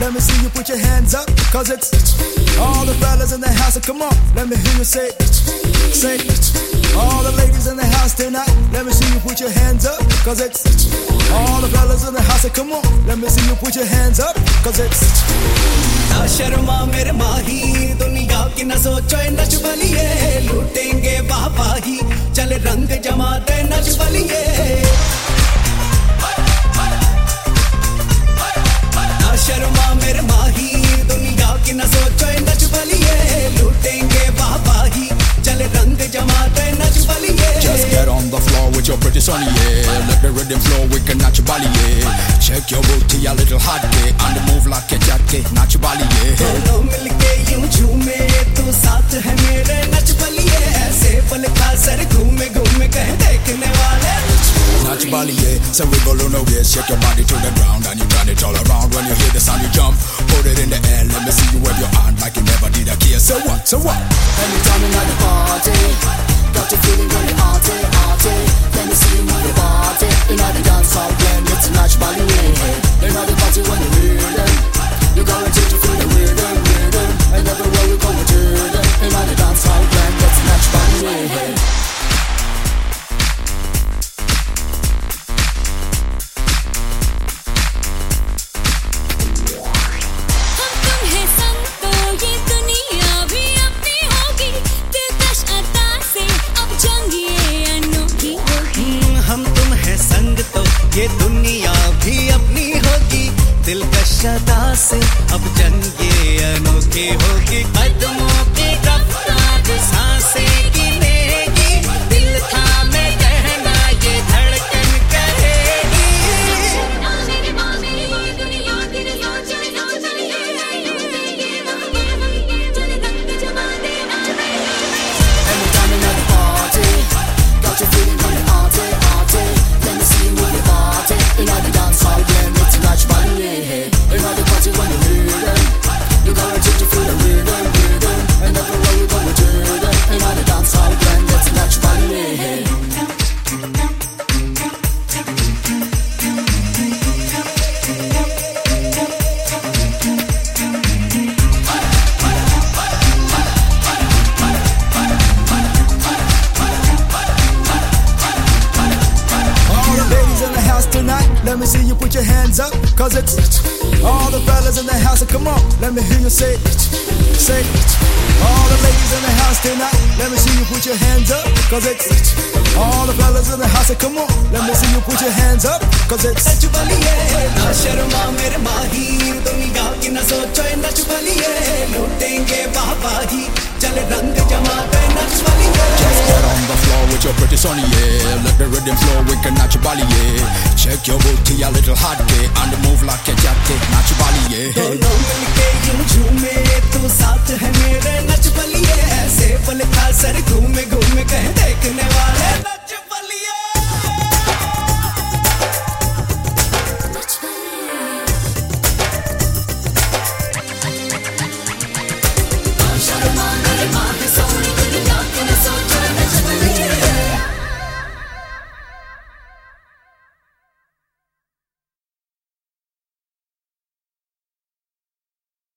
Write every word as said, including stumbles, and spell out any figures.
let me see you put your hands up, cause it's all the fellas in the house, so come on, let me hear you say, say, all the ladies in the house tonight, let me see you put your hands up, cause it's all the fellas in the house, so come on, let me see you put your hands up, cause it's ना शर्मा मेरे माही दुनिया की न सोचो नच बलिए लूटेंगे बाबाही चल रंग जमाते नच बलिए ना शर्मा मेरे माही दुनिया की न सोचो नच बलिए लूटेंगे बाबाही चल रंग जमाते Nach Baliye Just get on the floor with your pretty sonny, yeah. Let the rhythm flow, we can natch your body, yeah. Check your booty, a little hot, yeah. On the move like a jacket, natch your body, yeah. दोनों मिलके यूं झूमे तू साथ है मेरे नच बलिए ऐसे पल का सर घूमे घूमे कहे देखने वाले Natch your body, yeah. So we go on the waist, shake your body to the ground and you turn it all around. When you hear the sound, you jump, put it in the air. Let me see you wave your hand like you never did a kiss. So what? So what? Anytime in the party, got the feeling when you arty, arty. Let me see you move your body. In the dance hall, blend it's Natch body, yeah. In the party when you hear them, you guarantee to feel the rhythm, rhythm. And everywhere we go we do them. In the dance hall, blend it's Natch body, yeah. ये दुनिया भी अपनी होगी दिलकश अदा से अब जंग ये अनोखी होगी कदमों की रफ्तार सांसें गिनेगी दिल थामे कहना ये धड़कन कहेगी Anytime in the party, got you feeling when you arty, arty. Let me see you move your body. In the dance hall, blend it's Natch body, yeah. In the party when you hear them, you guarantee to feel the rhythm, rhythm. And everywhere we go we do them. In the dance hall, blend it's Natch body, yeah. tonight, let me see you put your hands up, cause it's all the fellas in the house, so come on, let me hear you say, say, all the ladies in the house tonight, let me see you put your hands up, cause it's all the fellas in the house, so come on, let me see you put your hands up, cause it's Nach Baliye ना शर्मा मेरे माही दुनिया की न सोचो नच बलिए लूटेंगे बाबाही चल रंग जमाते Nach Baliye Just get on the floor with your pretty sonny, yeah. Let the rhythm flow, we can natch your body, yeah. Check your booty, a little hot, yeah. On the move like a jacket, natch your body, yeah. दोनों मिलके यूं झूमे तू साथ है मेरे नच बलिए ऐसे पल का सर घूमे घूमे